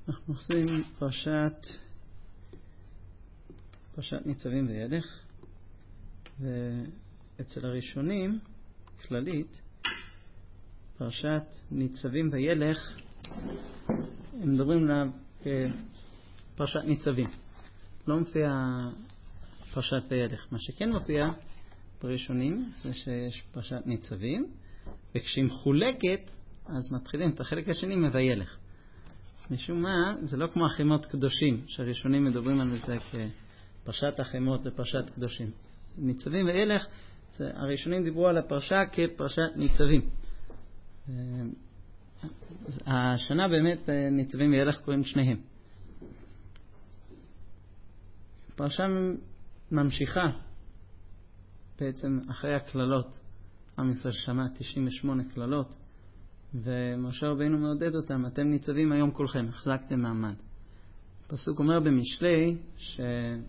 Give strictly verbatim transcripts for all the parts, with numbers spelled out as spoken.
אנחנו עושים פרשת פרשת ניצבים וילך, ואצל הראשונים כללית פרשת ניצבים וילך הם מדברים עליו כפרשת ניצבים, לא מופיע פרשת וילך. מה שכן מופיע בראשונים זה שיש פרשת ניצבים, וכשהיא מחולקת אז מתחילים את החלק השני מוילך. משום מה זה לא כמו החמות קדושים שהראשונים מדברים על זה כפרשת החמות ופרשת קדושים. ניצבים וילך, הראשונים דיברו על הפרשה כפרשת ניצבים. השנה באמת ניצבים וילך קוראים שניהם. פרשה ממשיכה בעצם אחרי הכללות. עם ישראל שמע תשעים ושמונה כללות, ומשה רבינו מעודד אותם, אתם ניצבים היום כולכם, החזקתם מעמד. הפסוק אומר במשלי ש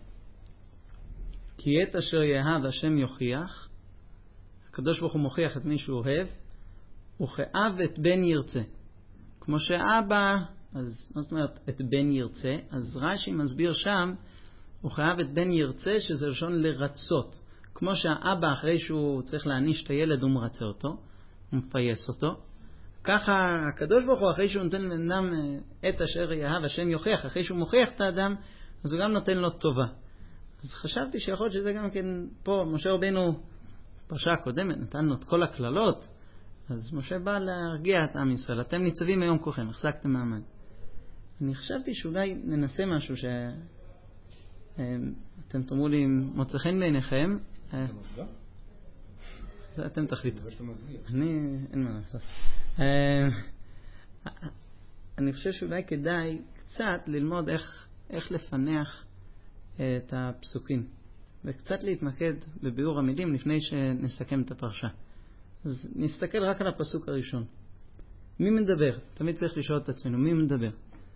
כי את אשר יאהב השם יוכיח, הקדוש ברוך הוא מוכיח את מי שהוא אוהב, וכאב את בן ירצה. כמו שאבא, אז מה זאת אומרת את בן ירצה? אז רש"י מסביר שם, וכאב את בן ירצה, שזה לשון לרצות. כמו שהאבא אחרי שהוא צריך להעניש את הילד הוא מרצה אותו, הוא מפייס אותו, ככה הקדוש ברוך הוא אחרי שהוא נותן לאדם את אשר יאהב השם יוכיח, אחרי שהוא מוכיח את האדם אז הוא גם נותן לו טובה. אז חשבתי שיכול להיות שזה גם כן פה, משה רבינו פרשה הקודמת נתן לו את כל הכללות, אז משה בא להרגיע את עם ישראל, אתם ניצבים היום כולכם, החזקתם מעמד. אני חשבתי שאולי ננסה משהו שאתם תאמרו לי מוצא חן בעיניכם. זה אתם תחליטו. אני, אין מה לעשות. אני חושב שאולי כדאי קצת ללמוד איך, איך לפנח את הפסוקים, וקצת להתמקד בביאור המילים לפני שנסכם את הפרשה. אז נסתכל רק על הפסוק הראשון. מי מדבר? תמיד צריך לשאול את עצמנו, מי מדבר?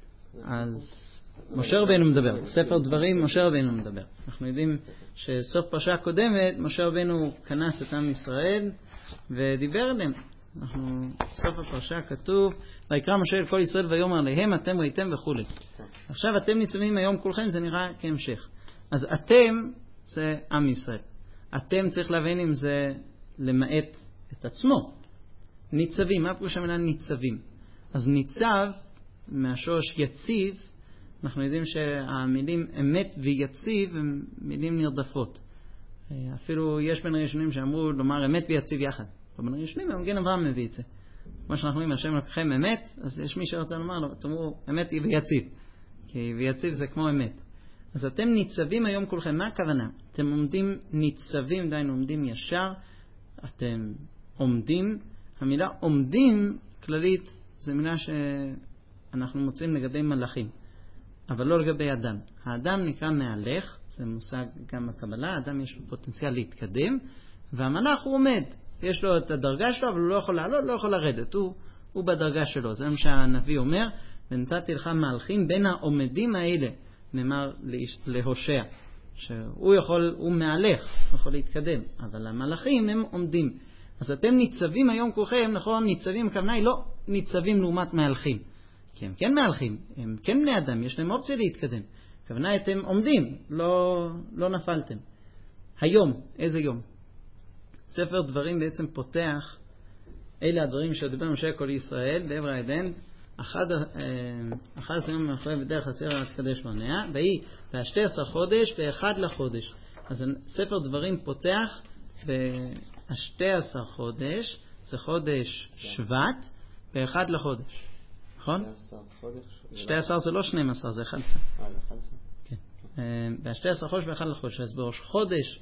אז משה רבינו מדבר. ספר דברים, משה רבינו מדבר. אנחנו יודעים שסוף פרשה הקודמת, משה רבינו כנס את עם ישראל ודיבר אליהם. אנחנו, סוף הפרשה כתוב, ויקרא משה אל כל ישראל ויאמר להם, אתם ראיתם וכו'. עכשיו אתם ניצבים היום כולכם, זה נראה כהמשך. אז אתם זה עם ישראל. אתם צריך להבין אם זה למעט את עצמו. ניצבים, מה פירוש המילה ניצבים? אז ניצב מהשורש יציב, אנחנו יודעים שהמילים אמת ויציב הם מילים נרדפות. אפילו יש בין הראשונים שאמרו לומר אמת ויציב יחד. בין הראשונים המגן אברהם מביא את זה. כמו שאנחנו רואים, השם לקחם אמת, אז יש מי שרוצה לומר לו, תאמרו אמת ויציב. כי ויציב זה כמו אמת. אז אתם ניצבים היום כולכם. מה הכוונה? אתם עומדים ניצבים, דיינו עומדים ישר. אתם עומדים. המילה עומדים כללית זה מילה שאנחנו מוצאים לגבי מלאכים. אבל לא לגבי אדם. האדם נקרא מהלך, זה מושג גם בקבלה, האדם יש לו פוטנציאל להתקדם, והמלאך הוא עומד. יש לו את הדרגה שלו, אבל הוא לא יכול לעלות, לא יכול לרדת. הוא, הוא בדרגה שלו. זה מה שהנביא אומר, ונתתי לך מהלכים בין העומדים האלה, נאמר להושע, שהוא יכול, הוא מהלך, הוא יכול להתקדם, אבל המלאכים הם עומדים. אז אתם ניצבים היום כולכם, נכון? ניצבים, הכוונה היא לא ניצבים לעומת מהלכים. כי הם כן מהלכים, הם כן בני אדם, יש להם אופציה להתקדם. הכוונה אתם עומדים, לא, לא נפלתם. היום, איזה יום? ספר דברים בעצם פותח, אלה הדברים שדיבר משה כל ישראל, לעבר העדן, אחד, אחד עשרים מאחורי בדרך הסיר התקדש בניה, והיא בשתי עשר חודש ואחד לחודש. אז ספר דברים פותח בשתי עשר חודש, זה חודש שבט, ואחד לחודש. נכון? שתי עשר זה לא שנים עשר, זה אחד עשר. כן. בשתי עשר חודש ואחד לחודש. אז בראש חודש,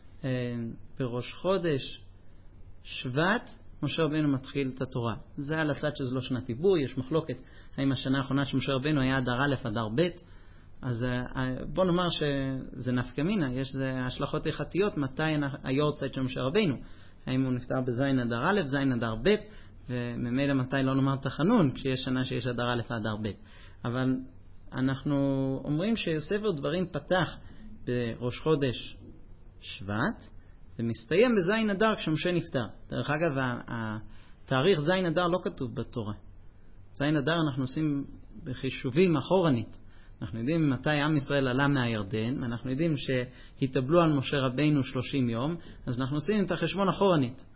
בראש חודש שבט, משה רבינו מתחיל את התורה. זה על הצד שזה לא שנת עיבוי, יש מחלוקת האם השנה האחרונה של משה רבינו היה אדר א' אדר ב'. אז בוא נאמר שזה נפקא מינה, יש זה השלכות הלכתיות מתי היורצייט של משה רבינו. האם הוא נפטר בזין אדר א', זין אדר ב', וממילא מתי לא נאמר תחנון כשיש שנה שיש אדר א' אדר ב'. אבל אנחנו אומרים שספר דברים פתח בראש חודש שבט, ומסתיים בזין אדר כשמשה נפטר. דרך אגב, התאריך זין אדר לא כתוב בתורה. זין אדר אנחנו עושים בחישובים אחורנית. אנחנו יודעים מתי עם ישראל עלה מהירדן, אנחנו יודעים שהתאבלו על משה רבינו שלושים יום, אז אנחנו עושים את החשבון אחורנית.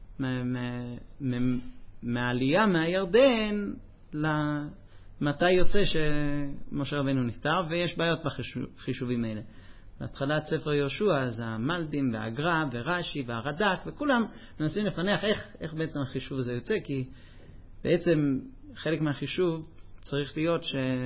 מהעלייה מהירדן למתי יוצא שמשה רבינו נפטר, ויש בעיות בחישובים האלה. בהתחלת ספר יהושע, אז המלדים והגר"א ורש"י והרד"ק וכולם מנסים לפענח איך, איך בעצם החישוב הזה יוצא, כי בעצם חלק מהחישוב צריך להיות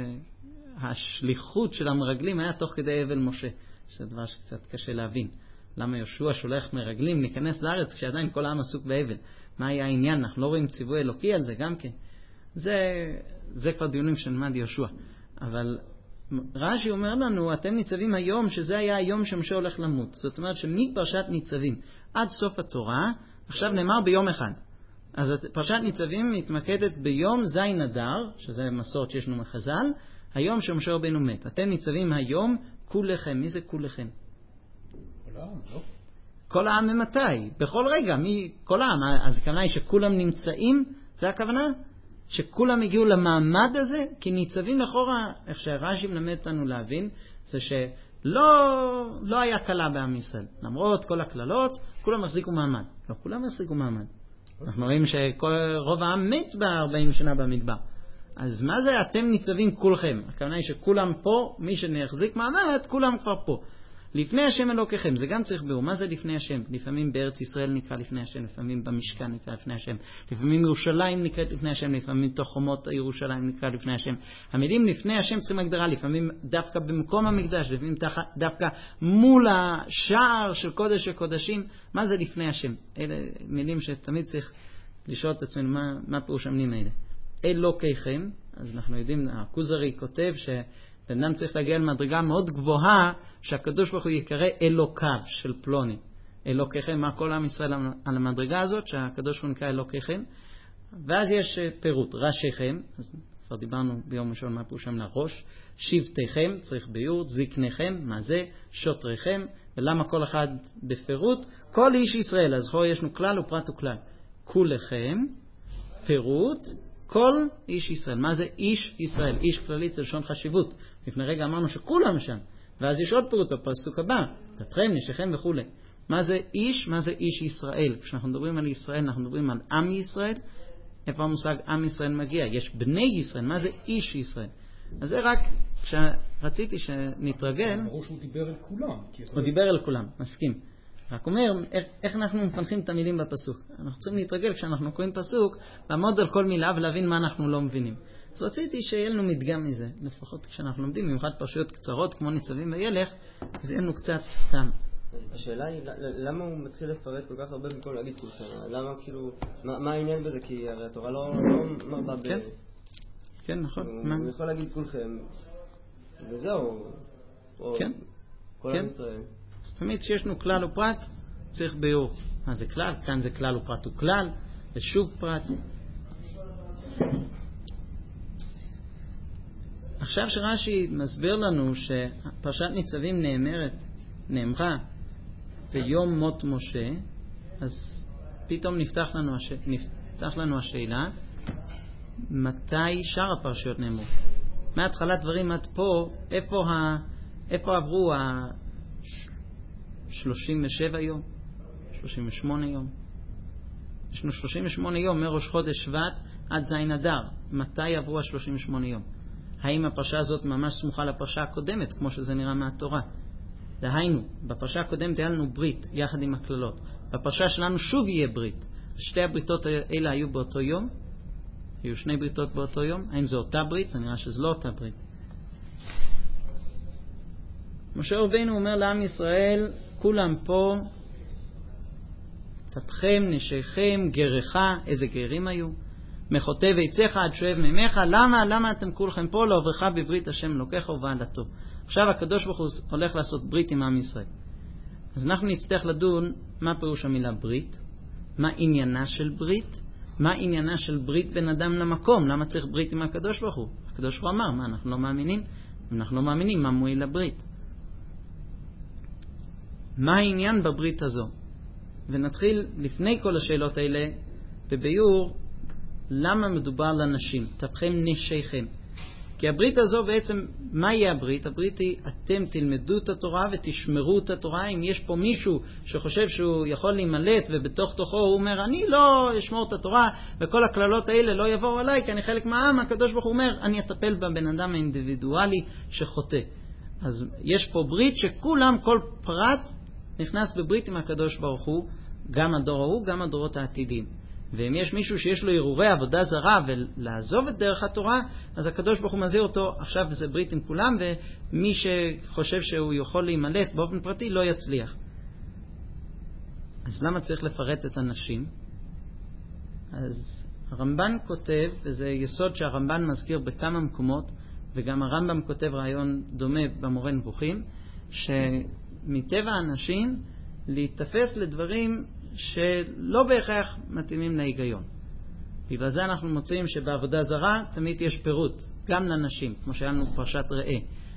שהשליחות של המרגלים היה תוך כדי אבל משה, שזה דבר שקצת קשה להבין. למה יהושע שולח מרגלים להיכנס לארץ כשעדיין כל העם עסוק באבל? מה היה העניין? אנחנו לא רואים ציווי אלוקי על זה גם כן. זה, זה כבר דיונים שנלמד יהושע. אבל רש"י אומר לנו, אתם ניצבים היום, שזה היה היום שמשה הולך למות. זאת אומרת שמפרשת ניצבים עד סוף התורה, עכשיו נאמר ביום אחד. אז פרשת ניצבים מתמקדת ביום זין אדר, שזה מסורת שיש לנו מחז"ל, היום שמשה רבינו מת. אתם ניצבים היום כולכם. מי זה כולכם? כל העם, לא? כל העם ממתי? בכל רגע, מי? כל העם. אז הכוונה היא שכולם נמצאים, זה הכוונה? שכולם הגיעו למעמד הזה, כי ניצבים לכאורה, איך שהרש"י מלמד אותנו להבין, זה שלא לא היה קלה בעם ישראל. למרות כל הכללות, כולם החזיקו מעמד. לא, כולם החזיקו מעמד. אנחנו רואים שרוב העם מת ב-ארבעים שנה במדבר. אז מה זה אתם ניצבים כולכם? הכוונה היא שכולם פה, מי שנחזיק מעמד, כולם כבר פה. לפני השם אלוקיכם, זה גם צריך ביאור. מה זה לפני השם? לפעמים בארץ ישראל נקרא לפני השם, לפעמים במשכן נקרא לפני השם, לפעמים ירושלים נקראת לפני השם, לפעמים תוך חומות ירושלים נקרא לפני השם. המילים לפני השם צריכים הגדרה, לפעמים דווקא במקום המקדש, לפעמים דווקא מול השער של קודש הקודשים. מה זה לפני השם? אלה מילים שתמיד צריך לשאול את עצמנו, מה, מה פירוש המילים האלה? אלוקיכם, אז אנחנו יודעים, הכוזרי כותב ש... בן צריך להגיע למדרגה מאוד גבוהה שהקדוש ברוך הוא יקרא אלוקיו של פלוני. אלוקיכם, מה כל עם ישראל על המדרגה הזאת שהקדוש ברוך הוא נקרא אלוקיכם. ואז יש פירוט, ראשיכם, אז כבר דיברנו ביום ראשון מה פירושם לראש, שבטיכם, צריך ביור, זקניכם, מה זה, שוטריכם, ולמה כל אחד בפירוט, כל איש ישראל, אז פה ישנו כלל ופרט וכלל. כולכם, פירוט, כל איש ישראל. מה זה איש ישראל? איש כללית זה לשון חשיבות. לפני רגע אמרנו שכולם שם. ואז יש עוד פירוט בפסוק הבא. תתכם, נשיכם וכו'. מה זה איש? מה זה איש ישראל? כשאנחנו מדברים על ישראל, אנחנו מדברים על עם ישראל. איפה המושג עם ישראל מגיע? יש בני ישראל. מה זה איש ישראל? אז זה רק כשרציתי שנתרגל. ברור שהוא דיבר אל כולם. הוא דיבר אל כולם, מסכים. רק אומר, איך, איך אנחנו מפנחים את המילים בפסוק. אנחנו צריכים להתרגל כשאנחנו קוראים פסוק, לעמוד על כל מילה ולהבין מה אנחנו לא מבינים. אז רציתי שיהיה לנו מדגם מזה, לפחות כשאנחנו לומדים, במיוחד פרשיות קצרות כמו ניצבים וילך, אז יהיה לנו קצת טעם. השאלה היא, למה הוא מתחיל לפרט כל כך הרבה במקום להגיד כולכם? למה כאילו, מה, מה העניין בזה? כי הרי התורה לא מרבה ב... כן, כן, נכון. הוא יכול להגיד כולכם, וזהו. כן, כל עם ישראל. אז תמיד שישנו כלל ופרט, צריך ביור. מה זה כלל? כאן זה כלל ופרט וכלל, ושוב פרט. עכשיו שרש"י מסביר לנו שפרשת ניצבים נאמרת, נאמרה ביום מות משה, אז פתאום נפתח לנו, הש... נפתח לנו השאלה, מתי שאר הפרשיות נאמרו? מהתחלת דברים עד פה, איפה, ה... איפה עברו ה... שלושים ושבע יום, שלושים ושמונה יום. יש לנו שלושים ושמונה יום מראש חודש שבט עד זין אדר. מתי עברו ה-שלושים ושמונה יום? האם הפרשה הזאת ממש סמוכה לפרשה הקודמת, כמו שזה נראה מהתורה? דהיינו, בפרשה הקודמת היה לנו ברית יחד עם הכללות. בפרשה שלנו שוב יהיה ברית. שתי הבריתות האלה היו באותו יום? היו שני בריתות באותו יום? האם זו אותה ברית? זה נראה שזו לא אותה ברית. משה רבינו אומר לעם ישראל, כולם פה, תתכם, נשיכם, גרך, איזה גרים היו? מחוטב עציך עד שואב ממך. למה? למה אתם כולכם פה? לעוברך בברית השם אלוקיך ובעלתו. עכשיו הקדוש ברוך הוא הולך לעשות ברית עם עם ישראל. אז אנחנו נצטרך לדון מה פירוש המילה ברית, מה עניינה של ברית, מה עניינה של ברית בין אדם למקום, למה צריך ברית עם הקדוש ברוך הוא? הקדוש ברוך הוא אמר, מה אנחנו לא מאמינים? אם אנחנו לא מאמינים, מה מועיל לברית? מה העניין בברית הזו? ונתחיל לפני כל השאלות האלה בביור למה מדובר לנשים? תפכם נשיכם. כי הברית הזו בעצם, מה יהיה הברית? הברית היא, אתם תלמדו את התורה ותשמרו את התורה. אם יש פה מישהו שחושב שהוא יכול להימלט ובתוך תוכו הוא אומר, אני לא אשמור את התורה וכל הכללות האלה לא יבואו עליי כי אני חלק מהעם, הקדוש ברוך הוא אומר, אני אטפל בבן אדם האינדיבידואלי שחוטא. אז יש פה ברית שכולם, כל פרט נכנס בברית עם הקדוש ברוך הוא, גם הדור ההוא, גם הדורות העתידיים. ואם יש מישהו שיש לו ערעורי עבודה זרה ולעזוב את דרך התורה, אז הקדוש ברוך הוא מזהיר אותו, עכשיו זה ברית עם כולם, ומי שחושב שהוא יכול להימלט באופן פרטי לא יצליח. אז למה צריך לפרט את הנשים? אז הרמב"ן כותב, וזה יסוד שהרמב"ן מזכיר בכמה מקומות, וגם הרמב"ם כותב רעיון דומה במורה נבוכים, שמטבע האנשים להתאפס לדברים שלא בהכרח מתאימים להיגיון. בגלל זה אנחנו מוצאים שבעבודה זרה תמיד יש פירוט, גם לנשים, כמו שהיה לנו פרשת ראה.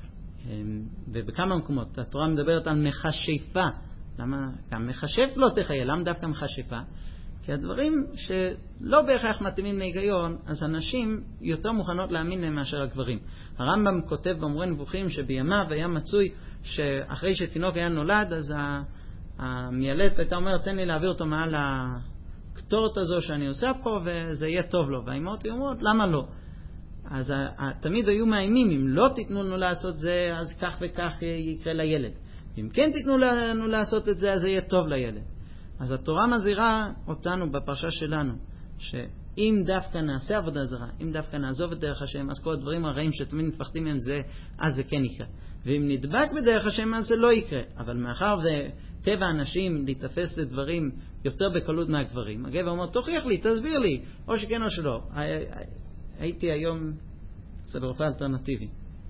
ובכמה מקומות התורה מדברת על מכשפה. למה? גם מכשף לא תחיה, למה דווקא מכשפה? כי הדברים שלא בהכרח מתאימים להיגיון, אז הנשים יותר מוכנות להאמין להם מאשר הגברים. הרמב"ם כותב במורה נבוכים שבימיו היה מצוי שאחרי שתינוק היה נולד, אז ה... המיילת הייתה אומרת, תן לי להעביר אותו מעל הקטורת הזו שאני עושה פה וזה יהיה טוב לו. והאימהות אומרות, למה לא? אז תמיד היו מאיימים, אם לא תיתנו לנו לעשות זה, אז כך וכך יקרה לילד. אם כן תיתנו לנו לעשות את זה, אז זה יהיה טוב לילד. אז התורה מזהירה אותנו בפרשה שלנו, שאם דווקא נעשה עבודה זרה, אם דווקא נעזוב את דרך השם, אז כל הדברים הרעים שתמיד מפחדים מהם זה, אז זה כן יקרה. ואם נדבק בדרך השם, אז זה לא יקרה. אבל מאחר וטבע האנשים להתאפס לדברים יותר בקלות מהגברים, הגבר אומר, תוכיח לי, תסביר לי, או שכן או שלא. הייתי היום זה ברופא אלטרנטיבי,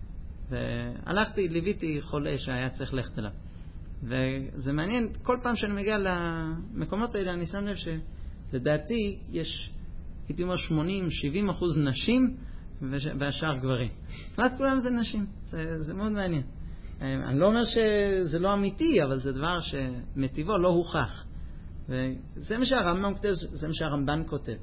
והלכתי, ליוויתי חולה שהיה צריך ללכת אליו. וזה מעניין, כל פעם שאני מגיע למקומות האלה, אני שם לב שלדעתי יש, הייתי אומר, שמונים שבעים אחוז נשים והשאר גברים. כמעט כולם זה נשים. זה, זה מאוד מעניין. אני לא אומר שזה לא אמיתי, אבל זה דבר שמטיבו לא הוכח. וזה מה שהרמב"ם כותב, זה מה שהרמב"ן כותב.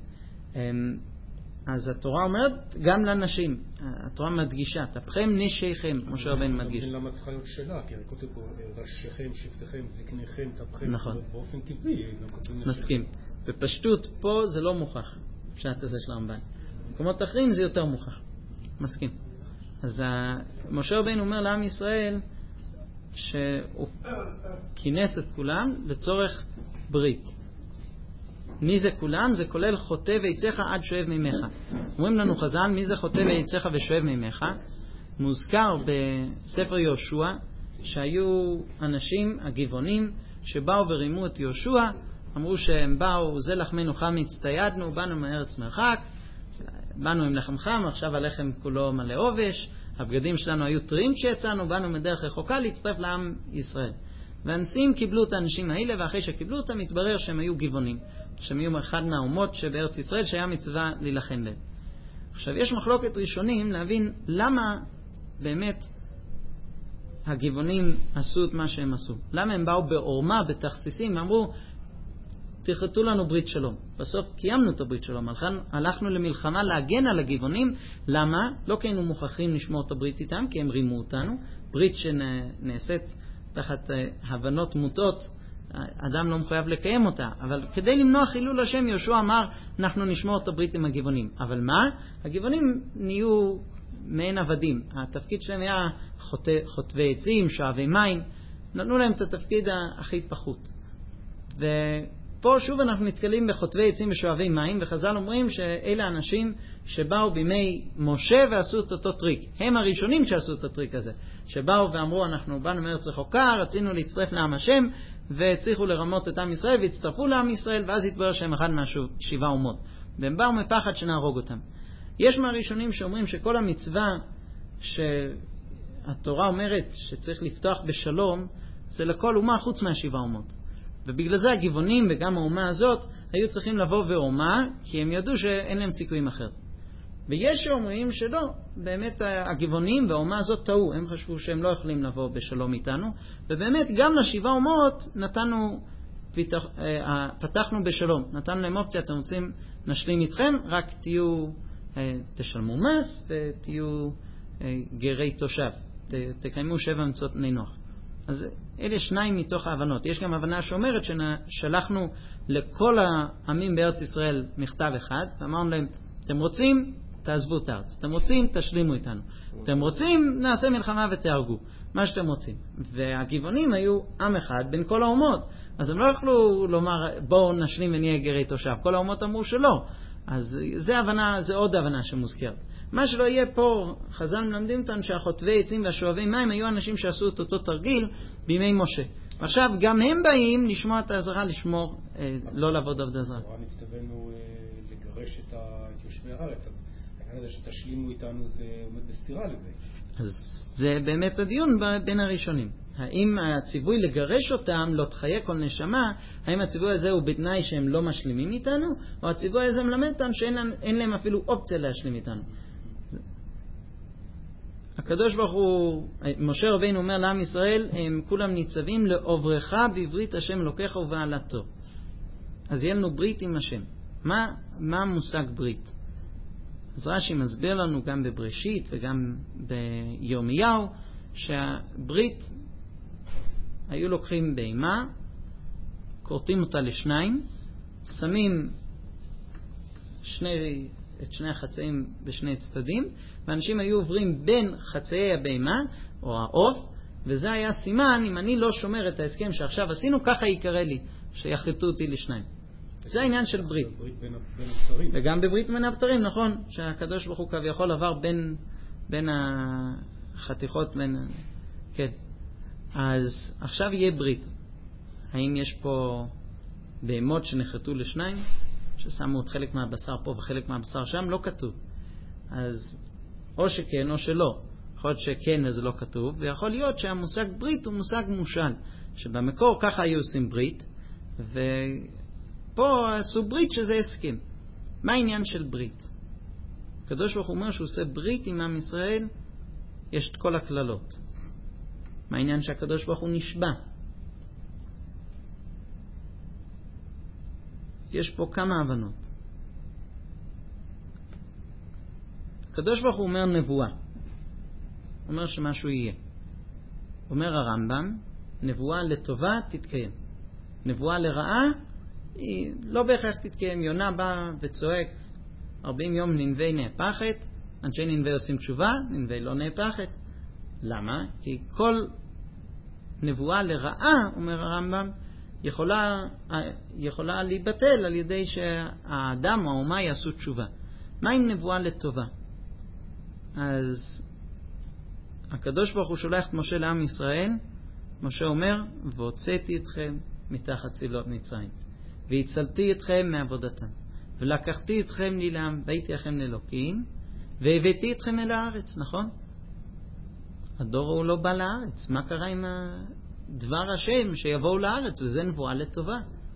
אז התורה אומרת גם לנשים. התורה מדגישה, תפכם נשיכם, כמו שרבן מדגיש. למה צריכה להיות שאלה? כי כותב פה ראשיכם, שבטיכם, זקניכם, תפכם. נכון. באופן טבעי. מסכים. בפשטות פה זה לא מוכח. פשט הזה של הרמב"ן. במקומות אחרים זה יותר מוכח. מסכים. אז משה רבנו אומר לעם ישראל שהוא כינס את כולם לצורך ברית. מי זה כולם? זה כולל חוטא ויצאך עד שואב מימיך. אומרים לנו חז"ל, מי זה חוטא ויצאך ושואב מימיך? מוזכר בספר יהושע שהיו אנשים, הגבעונים, שבאו ורימו את יהושע, אמרו שהם באו, זה לחמנו חם הצטיידנו, באנו מארץ מרחק, באנו עם לחם חם, עכשיו הלחם כולו מלא עובש, הבגדים שלנו היו טריים כשיצאנו, באנו מדרך רחוקה להצטרף לעם ישראל. והנשיאים קיבלו את האנשים האלה, ואחרי שקיבלו אותם התברר שהם היו גבעונים, שהם היו אחד מהאומות שבארץ ישראל שהיה מצווה להילחם להם. עכשיו יש מחלוקת ראשונים להבין למה באמת הגבעונים עשו את מה שהם עשו. למה הם באו בעורמה, בתכסיסים, ואמרו תחרטו לנו ברית שלום. בסוף קיימנו את הברית שלום, הלכנו למלחמה להגן על הגבעונים. למה? לא כי היינו מוכרחים לשמור את הברית איתם, כי הם רימו אותנו. ברית שנעשית תחת הבנות מוטות, אדם לא מחויב לקיים אותה, אבל כדי למנוע חילול השם, יהושע אמר אנחנו נשמור את הברית עם הגבעונים. אבל מה? הגבעונים נהיו מעין עבדים. התפקיד שלהם היה חוטבי עצים, שואבי מים, נתנו להם את התפקיד הכי פחות. ופה שוב אנחנו נתקלים בחוטבי עצים ושואבי מים, וחז"ל אומרים שאלה אנשים שבאו בימי משה ועשו את אותו טריק. הם הראשונים שעשו את הטריק הזה, שבאו ואמרו אנחנו באנו מארץ רחוקה, רצינו להצטרף לעם השם, והצליחו לרמות את עם ישראל והצטרפו לעם ישראל, ואז התברר שהם אחד מהשבעה אומות, והם באו מפחד שנהרוג אותם. יש מהראשונים שאומרים שכל המצווה שהתורה אומרת שצריך לפתוח בשלום זה לכל אומה חוץ מהשבעה אומות, ובגלל זה הגבעונים וגם האומה הזאת היו צריכים לבוא ואומה, כי הם ידעו שאין להם סיכויים אחר. ויש שאומרים שלא, באמת הגבעונים והאומה הזאת טעו, הם חשבו שהם לא יכולים לבוא בשלום איתנו, ובאמת גם לשבעה אומות נתנו, פתחנו בשלום, נתנו להם אופציה, אתם רוצים נשלים איתכם, רק תהיו, תשלמו מס ותהיו גרי תושב, תקיימו שבע מצוות בני נוח. אז אלה שניים מתוך ההבנות. יש גם הבנה שאומרת ששלחנו לכל העמים בארץ ישראל מכתב אחד, ואמרנו להם, אתם רוצים, תעזבו את הארץ. אתם רוצים, תשלימו איתנו. אתם רוצים, נעשה מלחמה ותהרגו. מה שאתם רוצים. והגבעונים היו עם אחד בין כל האומות. אז הם לא יכלו לומר, בואו נשלים ונהיה גרי תושב. כל האומות אמרו שלא. אז זה הבנה, זה עוד הבנה שמוזכרת. מה שלא יהיה פה, חז"ל מלמדים אותנו שהחוטבי עצים והשואבי מים היו אנשים שעשו את אותו תרגיל בימי משה. ועכשיו גם הם באים לשמוע את האזהרה, לשמור, אה, לא לעבוד עבודה זרה. התורה מצטווינו אה, לגרש את יושבי הארץ. העניין הזה שתשלימו איתנו זה עומד בסתירה לזה. אז זה באמת הדיון בין הראשונים. האם הציווי לגרש אותם, לא תחיה כל נשמה, האם הציווי הזה הוא בתנאי שהם לא משלימים איתנו, או הציווי הזה מלמד אותנו שאין להם אפילו אופציה להשלים איתנו. הקדוש ברוך הוא, משה רבינו אומר לעם ישראל, הם כולם ניצבים לעוברך בברית השם אלוקיך ובעלתו. אז יהיה לנו ברית עם השם. מה, מה המושג ברית? אז רש"י מסביר לנו גם בבראשית וגם בירמיהו, שהברית, היו לוקחים בהמה, קורטים אותה לשניים, שמים שני, את שני החצאים בשני צדדים, ואנשים היו עוברים בין חצאי הבהמה או העוף, וזה היה סימן, אם אני לא שומר את ההסכם שעכשיו עשינו, ככה יקרא לי, שיחלטו אותי לשניים. זה העניין של ברית. וגם בברית בין הבתרים, נכון, שהקדוש ברוך הוא כביכול עבר בין, בין החתיכות, בין... כן. אז עכשיו יהיה ברית. האם יש פה בהמות שנחלטו לשניים, ששמו את חלק מהבשר פה וחלק מהבשר שם? לא כתוב. אז או שכן או שלא. יכול להיות שכן וזה לא כתוב, ויכול להיות שהמושג ברית הוא מושג מושל, שבמקור ככה היו עושים ברית, ופה עשו ברית שזה הסכם. מה העניין של ברית? הקדוש ברוך הוא אומר שהוא עושה ברית עם עם ישראל, יש את כל הכללות. מה העניין שהקדוש ברוך הוא נשבע? יש פה כמה הבנות. הקדוש ברוך הוא אומר נבואה. הוא אומר שמשהו יהיה. אומר הרמב"ם, נבואה לטובה תתקיים. נבואה לרעה היא לא בהכרח תתקיים. יונה בא וצועק ארבעים יום ננבי נהפכת, אנשי ננבי עושים תשובה, ננבי לא נהפכת. למה? כי כל נבואה לרעה, אומר הרמב"ם, יכולה, יכולה להיבטל על ידי שהאדם או האומה יעשו תשובה. מה עם נבואה לטובה? אז הקדוש ברוך הוא שולח את משה לעם ישראל. משה אומר, והוצאתי אתכם מתחת צלות מצרים, והצלתי אתכם מעבודתם, ולקחתי אתכם לי לעם, והייתי לכם לאלוקים, והבאתי אתכם אל הארץ. נכון? הדור הוא לא בא לארץ. מה קרה עם דבר השם שיבואו לארץ? וזה נבואה לטובה.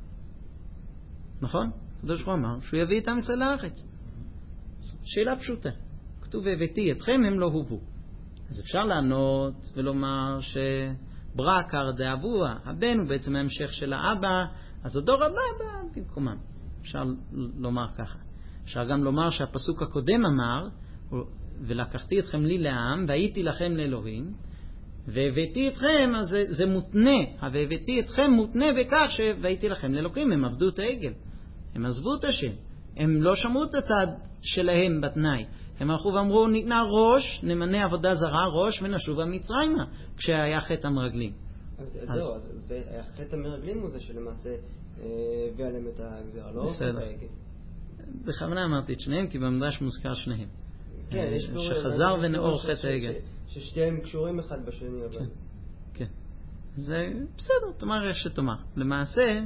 נכון? הקדוש ברוך הוא אמר שהוא יביא את עם ישראל לארץ. שאלה פשוטה. כתוב והבאתי אתכם, הם לא הובאו. אז אפשר לענות ולומר שברא עקר דאבוה, הבן הוא בעצם ההמשך של האבא, אז הדור הבא בא במקומם. אפשר לומר ככה. אפשר גם לומר שהפסוק הקודם אמר, ולקחתי אתכם לי לעם, והייתי לכם לאלוהים, והבאתי אתכם, אז זה, זה מותנה. והבאתי אתכם מותנה בכך שהייתי לכם לאלוקים. הם עבדו את העגל. הם עזבו את השם. הם לא שמעו את הצד שלהם בתנאי. הם הלכו ואמרו, ניתנה ראש, נמנה עבודה זרה, ראש, ונשובה מצרימה, כשהיה חטא המרגלים. אז, אז זהו, אז זה, חטא המרגלים הוא זה שלמעשה הביא עליהם את הגזירה, לא חטא העגל. בכוונה אמרתי את שניהם, כי במדרש מוזכר שניהם. כן, יש שחזר ונאור חטא העגל. ששתיהם קשורים אחד בשני, אבל... כן, כן. זה בסדר, תאמר איך שתאמר. למעשה,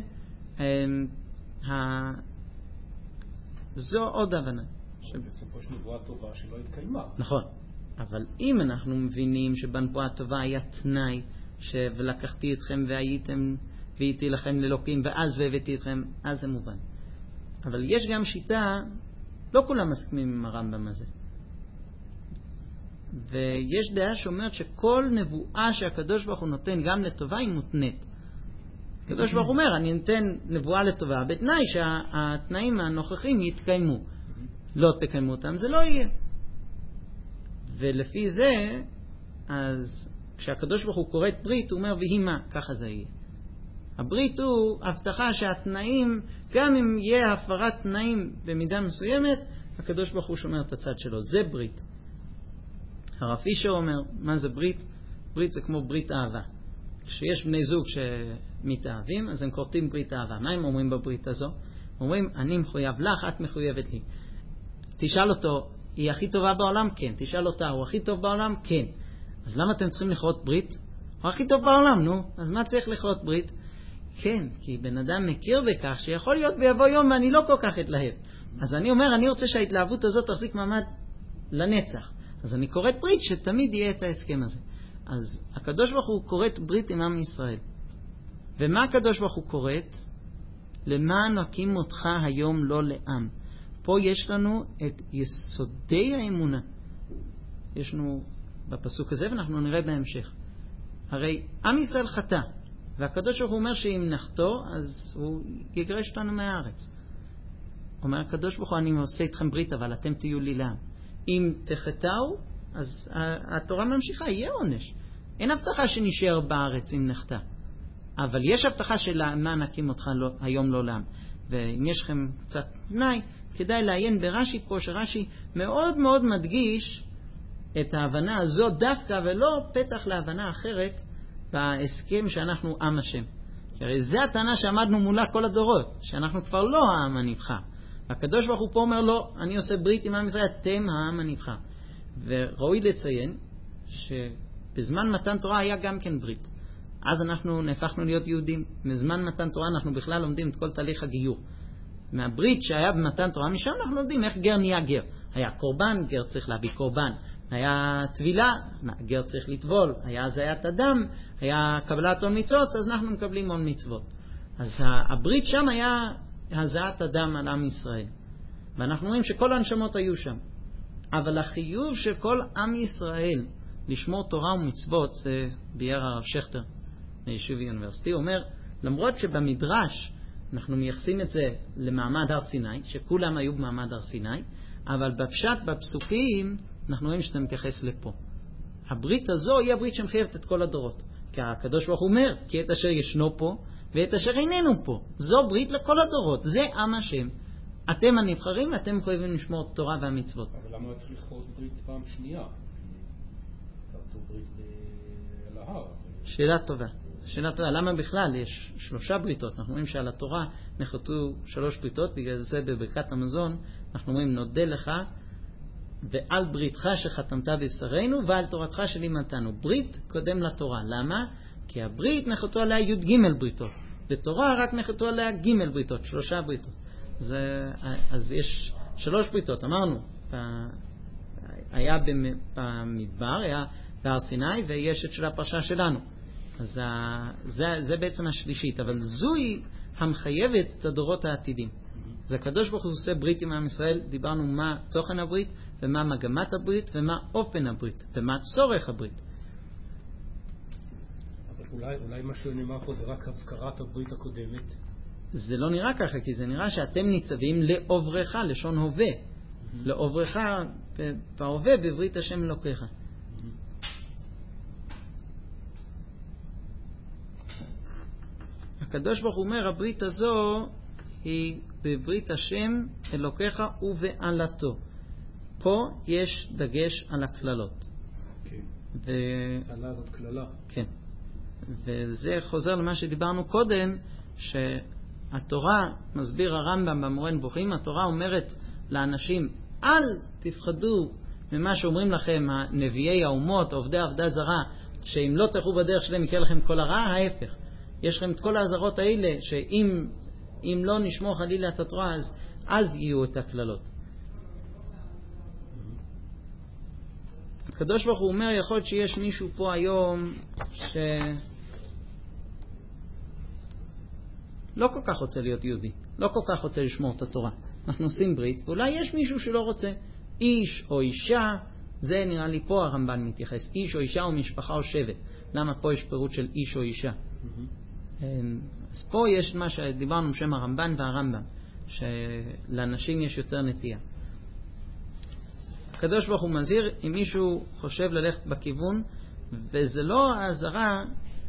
זו עוד הבנה. בעצם פה יש נבואה טובה שלא התקיימה. נכון. אבל אם אנחנו מבינים שבנבואה הטובה היה תנאי, ולקחתי אתכם והייתם, והייתי לכם לאלוקים, ואז והבאתי אתכם, אז זה מובן. אבל יש גם שיטה, לא כולם מסכימים עם הרמב"ם הזה. ויש דעה שאומרת שכל נבואה שהקדוש ברוך הוא נותן גם לטובה היא מותנית. הקדוש ברוך הוא אומר, אני נותן נבואה לטובה, בתנאי שהתנאים הנוכחים יתקיימו. לא תקיימו אותם, זה לא יהיה. ולפי זה, אז כשהקדוש ברוך הוא קורא את ברית, הוא אומר, ויהי מה, ככה זה יהיה. הברית הוא הבטחה שהתנאים, גם אם יהיה הפרת תנאים במידה מסוימת, הקדוש ברוך הוא שומר את הצד שלו. זה ברית. הרב פישר אומר, מה זה ברית? ברית זה כמו ברית אהבה. כשיש בני זוג שמתאהבים, אז הם כורתים ברית אהבה. מה הם אומרים בברית הזו? אומרים, אני מחויב לך, את מחויבת לי. תשאל אותו, היא הכי טובה בעולם? כן. תשאל אותה, הוא הכי טוב בעולם? כן. אז למה אתם צריכים לכרות ברית? הוא הכי טוב בעולם, נו. אז מה צריך לכרות ברית? כן, כי בן אדם מכיר בכך שיכול להיות ביבוא יום ואני לא כל כך אתלהב. אז אני אומר, אני רוצה שההתלהבות הזאת תחזיק מעמד לנצח. אז אני קוראת ברית שתמיד יהיה את ההסכם הזה. אז הקדוש ברוך הוא קוראת ברית עם עם ישראל. ומה הקדוש ברוך הוא קוראת? למען הקים אותך היום לא לעם. פה יש לנו את יסודי האמונה. יש לנו בפסוק הזה ואנחנו נראה בהמשך. הרי עם ישראל חטא. והקדוש ברוך הוא אומר שאם נחתו, אז הוא יגרש אותנו מהארץ. אומר הקדוש ברוך הוא, אני עושה איתכם ברית, אבל אתם תהיו לי לעם. אם תחטאו, אז התורה ממשיכה, יהיה עונש. אין הבטחה שנשאר בארץ אם נחטא. אבל יש הבטחה של מה נקים אותך לא, היום לא לעם. ואם יש לכם קצת תנאי, כדאי לעיין ברש"י פה, שרש"י מאוד מאוד מדגיש את ההבנה הזו דווקא, ולא פתח להבנה אחרת, בהסכם שאנחנו עם השם. כי הרי זה הטענה שעמדנו מולה כל הדורות, שאנחנו כבר לא העם הנבחר. והקדוש ברוך הוא פה אומר לו, אני עושה ברית עם עם ישראל, אתם העם הנבחר. וראוי לציין שבזמן מתן תורה היה גם כן ברית. אז אנחנו נהפכנו להיות יהודים. מזמן מתן תורה אנחנו בכלל לומדים את כל תהליך הגיור. מהברית שהיה במתן תורה, משם אנחנו לומדים איך גר נהיה גר. היה קורבן, גר צריך להביא קורבן. היה טבילה, גר צריך לטבול. היה הזיית אדם, היה קבלת עול מצוות, אז אנחנו מקבלים עול מצוות. אז הברית שם היה הזיית אדם על עם ישראל. ואנחנו רואים שכל הנשמות היו שם. אבל החיוב של כל עם ישראל לשמור תורה ומצוות, זה ביאר הרב שכטר מישיבי אוניברסיטי, אומר, למרות שבמדרש אנחנו מייחסים את זה למעמד הר סיני, שכולם היו במעמד הר סיני, אבל בפשט, בפסוקים, אנחנו רואים שזה מתייחס לפה. הברית הזו היא הברית שמחייבת את כל הדורות. כי הקדוש ברוך הוא אומר, כי את אשר ישנו פה, ואת אשר איננו פה. זו ברית לכל הדורות. זה עם השם. אתם הנבחרים ואתם מחויבים לשמור תורה והמצוות. אבל למה צריך לכרות ברית פעם שנייה? כרתו ברית על ההר. שאלה טובה. שאלה טובה. למה בכלל יש שלושה בריתות? אנחנו רואים שעל התורה נחתו שלוש בריתות, בגלל זה בברכת המזון אנחנו אומרים נודה לך ועל בריתך שחתמת בבשרנו ועל תורתך שלימדתנו. ברית קודם לתורה. למה? כי הברית נחתו עליה י' ג' בריתות. בתורה רק נחתו עליה ג' בריתות, שלושה בריתות. זה, אז יש שלוש בריתות. אמרנו, היה במדבר, היה בהר סיני, ויש את של הפרשה שלנו. אז זה, זה בעצם השלישית. אבל זוהי המחייבת את הדורות העתידים. זה הקדוש ברוך הוא עושה ברית עם עם ישראל. דיברנו מה תוכן הברית, ומה מגמת הברית, ומה אופן הברית, ומה צורך הברית. אבל אולי, אולי מה שנאמר פה זה רק הזכרת הברית הקודמת. זה לא נראה ככה, כי זה נראה שאתם ניצבים לעוברך, לשון הווה. Mm-hmm. לעוברך בהווה בברית השם אלוקיך. Mm-hmm. הקדוש ברוך הוא אומר, הברית הזו היא בברית השם אלוקיך ובעלתו. פה יש דגש על הכללות. כן. ו... הכללה זאת כללה. כן. וזה חוזר למה שדיברנו קודם, שהתורה, מסביר הרמב"ם במורה נבוכים, התורה אומרת לאנשים, אל תפחדו ממה שאומרים לכם נביאי האומות, עובדי עבודה זרה, שאם לא תלכו בדרך שלהם יקרה לכם כל הרע, ההפך. יש לכם את כל העזרות האלה, שאם אם לא נשמור חלילה את התורה, אז, אז יהיו את הכללות. הקדוש ברוך הוא אומר, יכול להיות שיש מישהו פה היום ש... לא כל כך רוצה להיות יהודי, לא כל כך רוצה לשמור את התורה. אנחנו עושים ברית, ואולי יש מישהו שלא רוצה. איש או אישה, זה נראה לי פה הרמב"ן מתייחס. איש או אישה או משפחה או שבט. למה פה יש פירוט של איש או אישה? Mm-hmm. אז פה יש מה שדיברנו בשם הרמב"ן והרמב"ם, שלאנשים יש יותר נטייה. הקדוש ברוך הוא מזהיר אם מישהו חושב ללכת בכיוון, וזה לא העזרה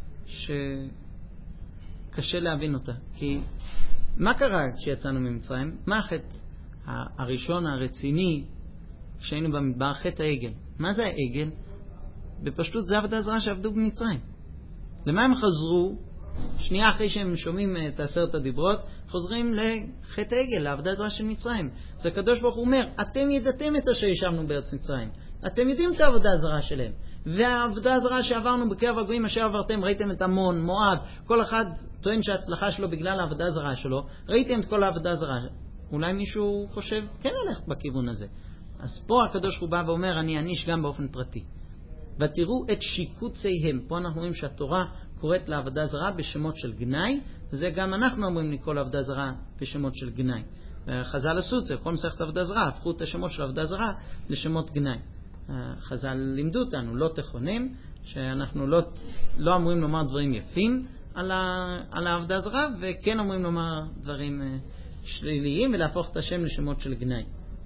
שקשה להבין אותה. כי מה קרה כשיצאנו ממצרים? מה החטא הראשון הרציני כשהיינו במדבר? חטא העגל. מה זה העגל? בפשטות זה עבודה זרה שעבדו במצרים. למה הם חזרו? שנייה אחרי שהם שומעים את עשרת הדיברות, חוזרים לחטא העגל, לעבודה זרה של מצרים. אז הקדוש ברוך הוא אומר, אתם ידעתם את אשר ישבנו בארץ מצרים. אתם יודעים את העבודה הזרה שלהם. והעבודה הזרה שעברנו בקרב הגויים אשר עברתם, ראיתם את המון, מואב, כל אחד טוען שההצלחה שלו בגלל העבודה הזרה שלו, ראיתם את כל העבודה הזרה. אולי מישהו חושב, כן ללכת בכיוון הזה. אז פה הקדוש ברוך הוא בא ואומר, אני אניש גם באופן פרטי. ותראו את שיקוציהם. פה אנחנו רואים שהתורה קוראת לעבודה זרה בשמות של גנאי, וזה גם אנחנו אומרים לקרוא לעבודה זרה בשמות של גנאי. חז"ל עשו את זה, כל מסכת עבודה זרה, הפכו את השמות של עבודה זרה לשמות גנאי. חז"ל לימדו אותנו, לא תכונם, שאנחנו לא, לא אמורים לומר דברים יפים על, ה, על העבודה זרה, וכן אמורים לומר דברים שליליים, ולהפוך את השם לשמות של גנאי.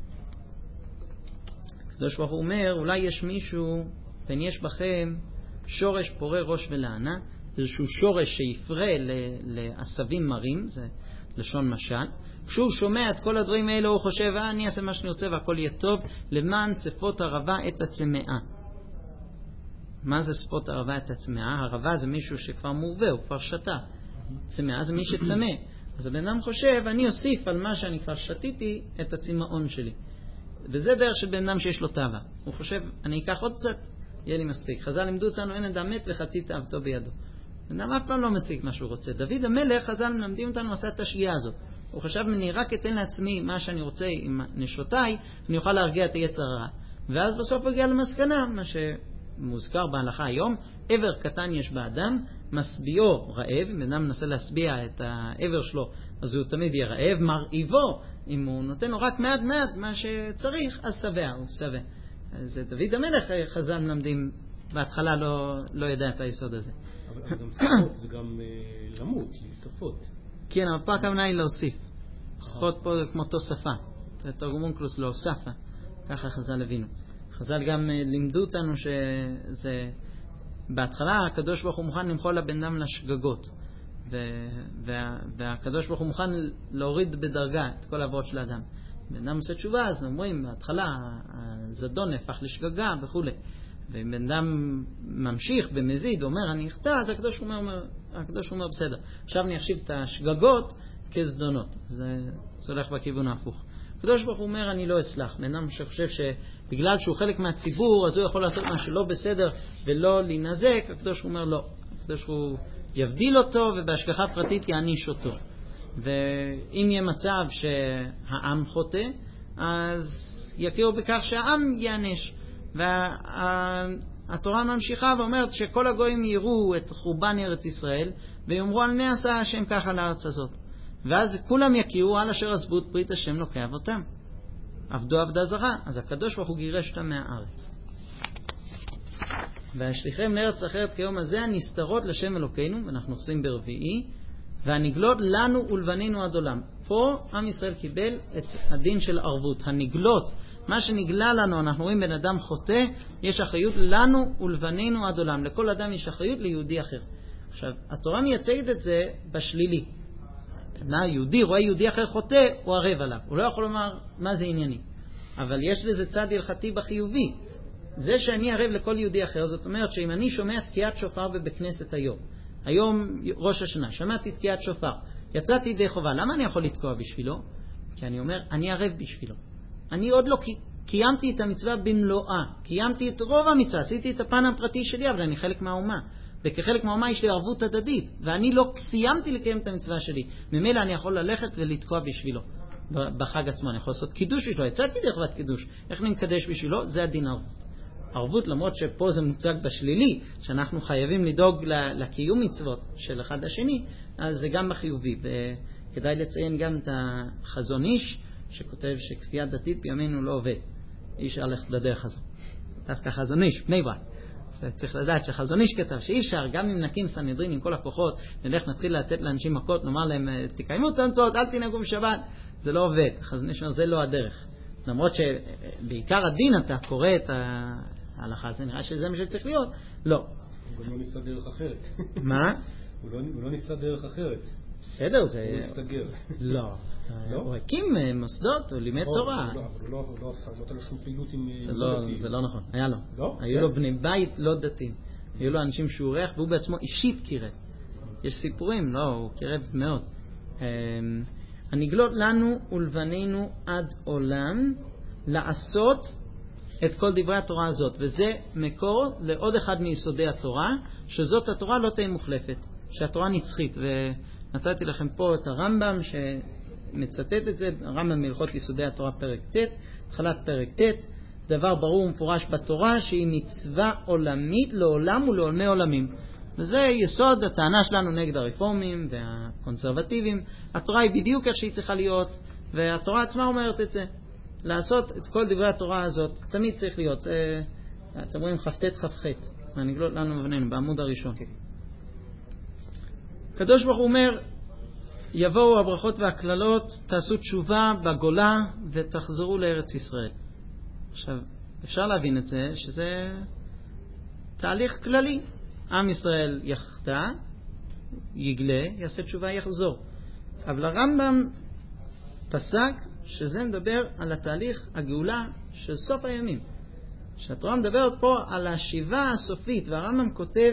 הקדוש ברוך הוא אומר, אולי יש מישהו, פן יש בכם שורש פורה ראש ולענה, איזשהו שורש שיפרה לעשבים מרים, זה לשון משל. כשהוא שומע את כל הדברים האלה, הוא חושב, אה, אני אעשה מה שאני רוצה והכל יהיה טוב, למען שפות הרבה את הצמאה. מה זה שפות הרבה את הצמאה? הרבה זה מישהו שכבר מורווה, הוא כבר שתה. צמאה זה מי שצמא. אז הבן אדם חושב, אני אוסיף על מה שאני כבר שתיתי את הצמאון שלי. וזה דרך של בן אדם שיש לו תאווה. הוא חושב, אני אקח עוד קצת, יהיה לי מספיק. חז"ל לימדו אותנו, אין אדם מת וחצי תאוותו בידו. בן אדם אף פעם לא משיג מה שהוא רוצה. דוד המלך, חז"ל מלמדים אותנו, עשה את השגיאה הזאת. הוא חשב, אני רק אתן לעצמי מה שאני רוצה עם נשותיי, אני אוכל להרגיע את היצר הרע. ואז בסוף הוא הגיע למסקנה, מה שמוזכר בהלכה היום, עבר קטן יש באדם, משביעו רעב, אם אדם מנסה להשביע את העבר שלו, אז הוא תמיד יהיה רעב, מרעיבו, אם הוא נותן לו רק מעט מעט מה שצריך, אז שבע, הוא שבע. אז דוד המלך חז"ל מלמדים, בהתחלה לא, לא ידע את היסוד הזה. אבל גם שפות, זה גם למות, לשפות. כן, אבל פה הכוונה היא להוסיף. שפות פה כמו תוספה. זה תרגומונקלוס לא הוספה. ככה חז"ל הבינו. חז"ל גם לימדו אותנו שזה... בהתחלה הקדוש ברוך הוא מוכן למחול לבן אדם לשגגות. וה... והקדוש ברוך הוא מוכן להוריד בדרגה את כל העברות של האדם. בן אדם עושה תשובה, אז אומרים, בהתחלה הזדון הפך לשגגה וכו'. ואם בן אדם ממשיך במזיד, אומר, אני אחטא, אז הקדוש הוא אומר, הקדוש אומר, בסדר. עכשיו אני אחשיב את השגגות כזדונות. זה, זה הולך בכיוון ההפוך. הקדוש ברוך הוא אומר, אני לא אסלח. בן אדם שחושב שבגלל שהוא חלק מהציבור, אז הוא יכול לעשות משהו לא בסדר ולא להינזק, הקדוש הוא אומר, לא. הקדוש הוא יבדיל אותו ובהשגחה פרטית יעניש אותו. ואם יהיה מצב שהעם חוטא, אז יכירו בכך שהעם יענש. והתורה ממשיכה ואומרת שכל הגויים יראו את חורבן ארץ ישראל ויאמרו על מה עשה השם ככה לארץ הזאת. ואז כולם יכירו על אשר עזבו את ברית השם אלוקי אבותם. עבדו עבודה זרה, אז הקדוש ברוך הוא גירש אותם מהארץ. והשליכם לארץ אחרת כיום הזה הנסתרות לשם אלוקינו, ואנחנו עושים ברביעי, והנגלות לנו ולבנינו עד עולם. פה עם ישראל קיבל את הדין של ערבות. הנגלות, מה שנגלה לנו, אנחנו רואים בן אדם חוטא, יש אחריות לנו ולבנינו עד עולם. לכל אדם יש אחריות ליהודי אחר. עכשיו, התורה מייצגת את זה בשלילי. יהודי רואה יהודי אחר חוטא, הוא ערב עליו. הוא לא יכול לומר מה זה ענייני. אבל יש לזה צד הלכתי בחיובי. זה שאני ערב לכל יהודי אחר, זאת אומרת שאם אני שומע תקיעת שופר בכנסת היום, היום ראש השנה, שמעתי תקיעת שופר, יצאתי ידי חובה, למה אני יכול לתקוע בשבילו? כי אני אומר, אני ערב בשבילו. אני עוד לא קיימתי את המצווה במלואה, קיימתי את רוב המצווה, עשיתי את הפן הפרטי שלי, אבל אני חלק מהאומה. וכחלק מהאומה יש לי ערבות הדדית, ואני לא סיימתי לקיים את המצווה שלי. ממילא אני יכול ללכת ולתקוע בשבילו. בחג עצמו אני יכול לעשות קידוש בשבילו, יצאתי ידי חובת קידוש. איך אני מקדש בשבילו? זה הדין ערבות. ערבות, למרות שפה זה מוצג בשלילי, שאנחנו חייבים לדאוג לקיום מצוות של אחד השני, אז זה גם בחיובי. וכדאי לציין גם את החזון איש, שכותב שכפייה דתית בימינו לא עובד. איש הלך לדרך הזו. דווקא חזון איש, בני ברק. צריך לדעת שהחזון איש כתב שאי אפשר, גם אם נקים סנהדרין עם כל הכוחות, נלך נתחיל לתת לאנשים מכות, נאמר להם תקיימו את המצוות, אל תנהגו בשבת, זה לא עובד. החזון איש אומר זה לא הדרך. למרות שבעיקר הדין אתה קורא את ההלכה, זה נראה שזה מה שצריך להיות. לא. הוא לא ניסה דרך אחרת. מה? הוא לא, הוא לא ניסה דרך אחרת. בסדר, זה... הוא הסתגר. לא. הוא הקים מוסדות, הוא לימד תורה. אבל הוא לא עשה, לא תלה שום פעילות עם... זה לא נכון, היה לו. לא? היו לו בני בית לא דתיים. היו לו אנשים שהוא ריח, והוא בעצמו אישית קירב. יש סיפורים, לא, הוא קירב מאוד. הנגלות לנו ולבנינו עד עולם לעשות את כל דברי התורה הזאת, וזה מקור לעוד אחד מיסודי התורה, שזאת התורה לא תהיה מוחלפת, שהתורה נצחית. ונתתי לכם פה את הרמב"ם שמצטט את זה, הרמב"ם מהלכות יסודי התורה פרק ט', התחלת פרק ט', דבר ברור ומפורש בתורה שהיא מצווה עולמית לעולם ולעולמי עולמים. וזה יסוד הטענה שלנו נגד הרפורמים והקונסרבטיבים. התורה היא בדיוק איך שהיא צריכה להיות, והתורה עצמה אומרת את זה. לעשות את כל דברי התורה הזאת, תמיד צריך להיות. זה, אתם רואים חפתת חפחת, מהנגלות לנו ובנינו, בעמוד הראשון. הקדוש ברוך הוא אומר, יבואו הברכות והכללות, תעשו תשובה בגולה ותחזרו לארץ ישראל. עכשיו, אפשר להבין את זה, שזה תהליך כללי. עם ישראל יחטא, יגלה, יעשה תשובה, יחזור. אבל הרמב"ם פסק שזה מדבר על התהליך הגאולה של סוף הימים. שהתורה מדברת פה על השיבה הסופית, והרמב"ם כותב,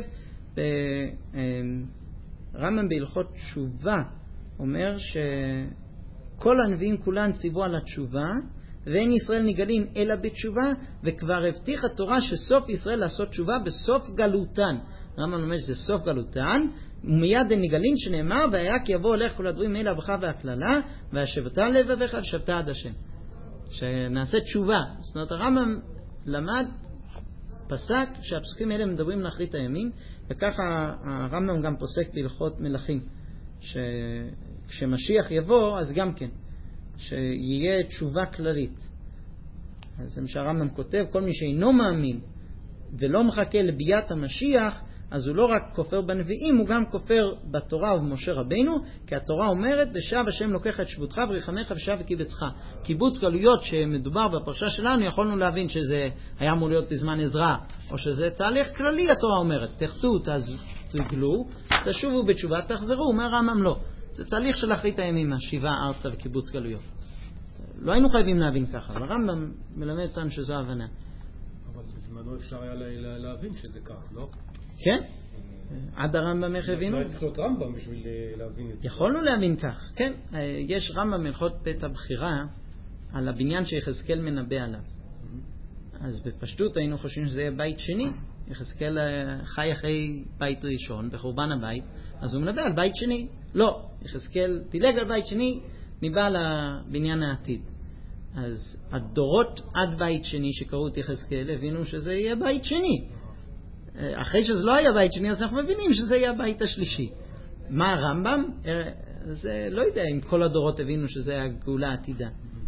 הרמב"ם בהלכות תשובה, אומר שכל הנביאים כולן ציוו על התשובה, ואין ישראל נגלים אלא בתשובה, וכבר הבטיח התורה שסוף ישראל לעשות תשובה בסוף גלותן. הרמב"ם אומר שזה סוף גלותן, ומיד הם נגלים שנאמר, והיה כי יבוא הולך כל הדברים אל הברכה והכללה, והשבתה לבביך ושבתה עד השם. שנעשה תשובה. זאת אומרת, הרמב"ם למד, פסק, שהפסוקים האלה מדברים לאחרית הימים, וככה הרמב"ם גם פוסק בהלכות מלכים. שכשמשיח יבוא, אז גם כן, שיהיה תשובה כללית. אז זה מה שהרמב"ם כותב, כל מי שאינו מאמין ולא מחכה לביאת המשיח, אז הוא לא רק כופר בנביאים, הוא גם כופר בתורה ובמשה רבינו, כי התורה אומרת, ושב השם לוקח את שבותך ורחמך ושב וקיבצך. קיבוץ גלויות שמדובר בפרשה שלנו, יכולנו להבין שזה היה אמור להיות בזמן עזרא, או שזה תהליך כללי, התורה אומרת, תחתו, תגלו, תשובו בתשובה, תחזרו, אומר הרמב"ם לא. זה תהליך של אחרית הימים, השיבה ארצה וקיבוץ גלויות. לא היינו חייבים להבין ככה, אבל הרמב"ם מלמד אותנו שזו ההבנה. אבל בזמנו אפשר היה להבין שזה כך, לא? כן, עד הרמב"ם איך הבינו? לא צריך להיות רמב"ם בשביל להבין את זה. יכולנו להבין כך, כן. יש רמב"ם הלכות בית הבחירה על הבניין שיחזקאל מנבא עליו. אז בפשטות היינו חושבים שזה יהיה בית שני. יחזקאל חי אחרי בית ראשון, בחורבן הבית, אז הוא מנבא על בית שני. לא, יחזקאל דילג על בית שני, ניבא לבניין העתיד. אז הדורות עד בית שני שקראו את יחזקאל הבינו שזה יהיה בית שני. אחרי שזה לא היה בית שני, אז אנחנו מבינים שזה יהיה הבית השלישי. מה הרמב"ם? זה לא יודע אם כל הדורות הבינו שזה הגאולה העתידה.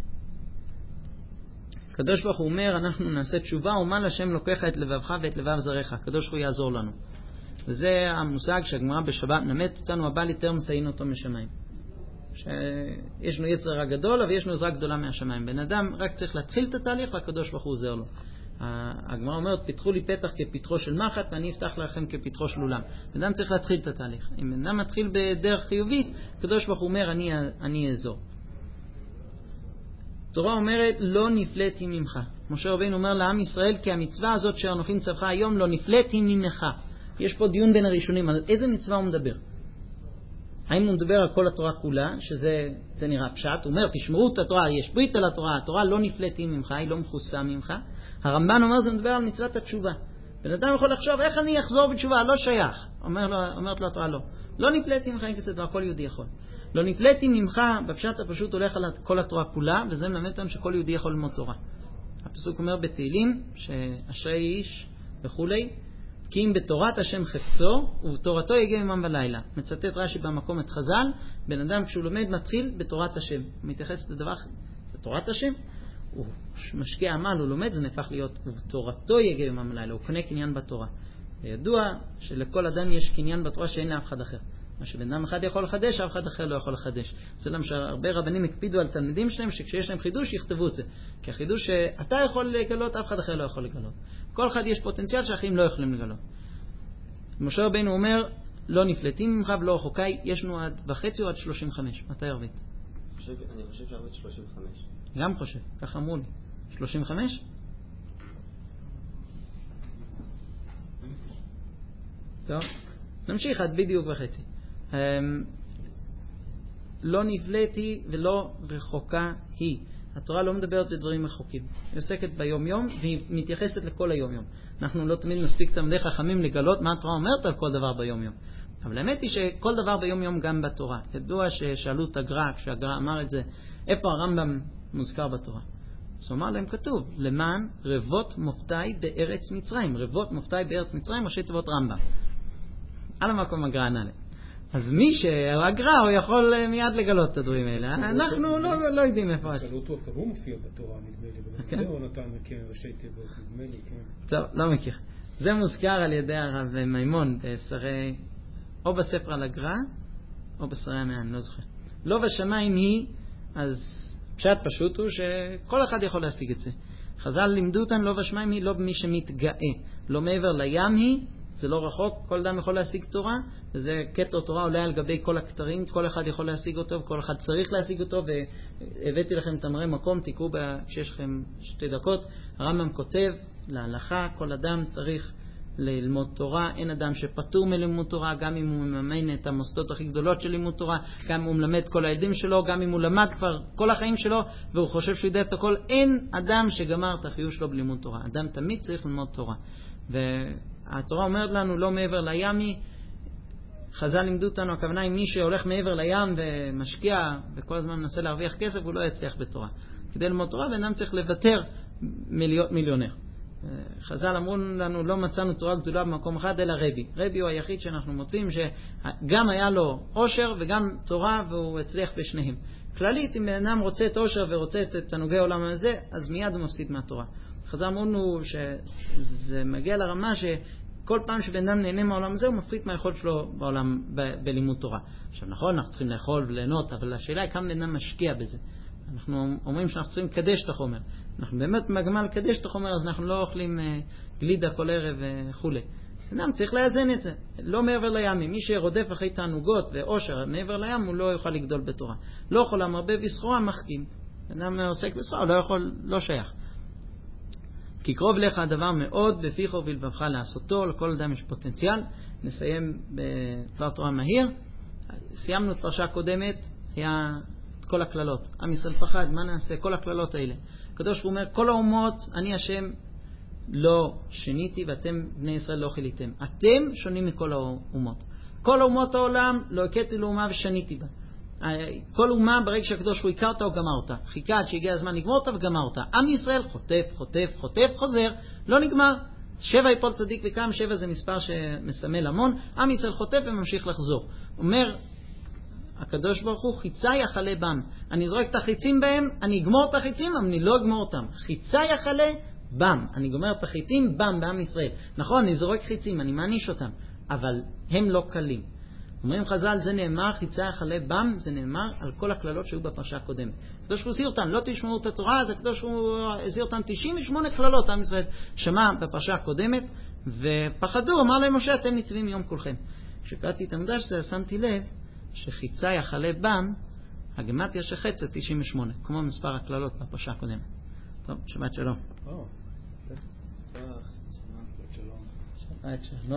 הקדוש ברוך הוא אומר, אנחנו נעשה תשובה, ומה להשם לוקח את לבבך ואת לבב זרעך. הקדוש ברוך הוא יעזור לנו. וזה המושג שהגמרא בשבת נמת אותנו, הבא ליתר מסעין אותו משמיים. שיש לנו יצר רע גדול, אבל יש לנו עזרה גדולה מהשמיים. בן אדם רק צריך להתחיל את התהליך, והקדוש ברוך הוא עוזר לו. הגמרא אומרת, פיתחו לי פתח כפתחו של מחט, ואני אפתח לכם כפתחו של אולם. בן אדם צריך להתחיל את התהליך. אם בן אדם מתחיל בדרך חיובית, הקדוש ברוך הוא אומר, אני, אני אעזור. התורה אומרת, לא נפלאתי ממך. משה רבינו אומר לעם ישראל, כי המצווה הזאת שאנוכי מצווך היום, לא נפלאתי ממך. יש פה דיון בין הראשונים, על איזה מצווה הוא מדבר? האם הוא מדבר על כל התורה כולה, שזה זה נראה פשט, הוא אומר, תשמרו את התורה, יש ברית על התורה, התורה לא נפלאתי ממך, היא לא מחוסה ממך. הרמב"ן אומר, זה מדבר על מצוות התשובה. בן אדם יכול לחשוב, איך אני אחזור בתשובה? לא שייך. אומר לו, אומרת לו התורה, לא. לא נפלאתי ממך, אין כזה דבר, כל יהודי יכול. לא נפלאתי ממך, בפשט הפשוט הולך על כל התורה כולה, וזה מלמד אותנו שכל יהודי יכול ללמוד תורה. הפסוק אומר בתהילים, שאשרי איש וכולי, כי אם בתורת השם חפצו, ובתורתו יגיע יומם ולילה. מצטט רש"י במקום את חז"ל, בן אדם כשהוא לומד מתחיל בתורת השם. הוא מתייחס לדבר, זה תורת השם. הוא משקיע עמל, הוא לומד, זה נהפך להיות, ובתורתו יגע יומם ולילה, הוא קונה קניין בתורה. וידוע שלכל אדם יש קניין בתורה שאין לאף אחד אחר. מה שבן אדם אחד יכול לחדש, אף אחד אחר לא יכול לחדש. זה למה שהרבה רבנים הקפידו על תלמידים שלהם, שכשיש להם חידוש, יכתבו את זה. כי החידוש שאתה יכול לגלות, אף אחד אחר לא יכול לגלות. כל אחד יש פוטנציאל שאחרים לא יכולים לגלות. משה רבינו אומר, לא נפלטים ממך ולא רחוקי, ישנו עד וחצי או עד שלושים וחמש. מתי ערבית? אני חושב שערבית שלושים וחמש. גם חושב, ככה אמרו לי. שלושים וחמש? טוב, נמשיך עד בדיוק וחצי. לא נבלתי ולא רחוקה היא. התורה לא מדברת בדברים רחוקים. היא עוסקת ביום יום והיא מתייחסת לכל היום יום. אנחנו לא תמיד מספיק תלמידי חכמים לגלות מה התורה אומרת על כל דבר ביום יום. אבל האמת היא שכל דבר ביום יום גם בתורה. ידוע ששאלו את הגר"א, כשהגר"א אמר את זה, איפה הרמב"ם מוזכר בתורה? אז הוא אמר להם כתוב, למען רבות מופתי בארץ מצרים. רבות מופתי בארץ מצרים, ראשי תיבות רמב"ם. על המקום הגר"א ענה להם. אז מי שהגר"א הוא יכול מיד לגלות את הדברים האלה. אנחנו לא יודעים איפה. שאלו אותו, אבל הוא מופיע בתורה, נדמה לי. זה הוא נתן, כן, ראשי תיבות, נדמה לי, כן. טוב, לא מכיר. זה מוזכר על ידי הרב מימון בסרי, או בספר על הגר"א, או בסרי המאה, אני לא זוכר. לא בשמיים היא, אז פשט פשוט הוא שכל אחד יכול להשיג את זה. חז"ל לימדו אותן, לא בשמיים היא, לא במי שמתגאה. לא מעבר לים היא, זה לא רחוק, כל אדם יכול להשיג תורה, וזה קטע תורה עולה על גבי כל הכתרים, כל אחד יכול להשיג אותו, וכל אחד צריך להשיג אותו, והבאתי לכם תמרי מקום, תיקעו כשיש לכם שתי דקות. הרמב"ם כותב להלכה, כל אדם צריך ללמוד תורה, אין אדם שפטור מלימוד תורה, גם אם הוא מממן את המוסדות הכי גדולות של לימוד תורה, גם אם הוא מלמד כל הילדים שלו, גם אם הוא למד כבר כל החיים שלו, והוא חושב שהוא יודע את הכל, אין אדם שגמר את החיוב שלו בלימוד תורה. אדם תמיד צריך ללמוד תורה. והתורה אומרת לנו לא מעבר לימי, חז"ל לימדו אותנו, הכוונה היא מי שהולך מעבר לים ומשקיע וכל הזמן מנסה להרוויח כסף, הוא לא יצליח בתורה. כדי ללמוד תורה, בן אדם צריך לוותר מיליון, מיליונר. חז"ל אמרו לנו, לא מצאנו תורה גדולה במקום אחד, אלא רבי. רבי הוא היחיד שאנחנו מוצאים שגם היה לו עושר וגם תורה, והוא הצליח בשניהם. כללית, אם בן אדם רוצה את עושר ורוצה את תענוגי העולם הזה, אז מיד הוא מפסיד מהתורה. חז"ל אמרו לנו שזה מגיע לרמה שכל פעם שבן אדם נהנה מהעולם הזה, הוא מפחית מהיכולת שלו בעולם, ב- בלימוד תורה. עכשיו נכון, אנחנו צריכים לאכול וליהנות, אבל השאלה היא כמה בן אדם משקיע בזה. אנחנו אומרים שאנחנו צריכים לקדש את החומר. אנחנו באמת מגמה לקדש את החומר, אז אנחנו לא אוכלים גלידה כל ערב וכו'. אדם צריך לאזן את זה. לא מעבר לים. מי שרודף אחרי תענוגות ועושר מעבר לים, הוא לא יוכל לגדול בתורה. לא יכול למרבה בסחורה, מחכים. אדם עוסק בסחורה, לא יכול, לא שייך. כי קרוב לך הדבר מאוד בפיך ובלבבך לעשותו, לכל אדם יש פוטנציאל. נסיים בדבר תורה מהיר. סיימנו את פרשה הקודמת, היה כל הכללות. עם ישראל פחד, מה נעשה? כל הכללות האלה. הקדוש הוא אומר, כל האומות, אני השם לא שניתי ואתם בני ישראל לא חיליתם. אתם שונים מכל האומות. כל אומות העולם לא הכיתי לאומה ושניתי בה. כל אומה ברגע שהקדוש הוא הכר אותה או גמר אותה. חיכה עד שהגיע הזמן לגמור אותה וגמר אותה. עם ישראל חוטף, חוטף, חוטף, חוזר, לא נגמר. שבע יפול צדיק וקם, שבע זה מספר שמסמל המון. עם ישראל חוטף וממשיך לחזור. אומר הקדוש ברוך הוא, חיצה יחלה בם. אני זורק את החיצים בהם, אני אגמור את החיצים, אבל אני לא אגמור אותם. חיצה יחלה בם. אני גומר את החיצים בם בעם ישראל. נכון, אני זורק חיצים, אני מעניש אותם, אבל הם לא קלים. אומרים חז"ל, זה נאמר, חיצה יחלה בם, זה נאמר על כל הכללות שהיו בפרשה הקודמת. הקדוש ברוך הוא הזהיר אותם, לא תשמעו את התורה, אז הקדוש ברוך הוא הזהיר אותם תשעים ושמונה כללות, עם ישראל שמע בפרשה הקודמת, ופחדו, אמר להם משה, אתם ניצבים יום כולכם. כשקראתי את המדרש הזה, שמתי לב שחיצה יחלה בם, הגמטיה של חץ זה תשעים ושמונה, כמו מספר הכללות בפרשה הקודמת. טוב, שבת שלום. שבת שלום. שבת שלום.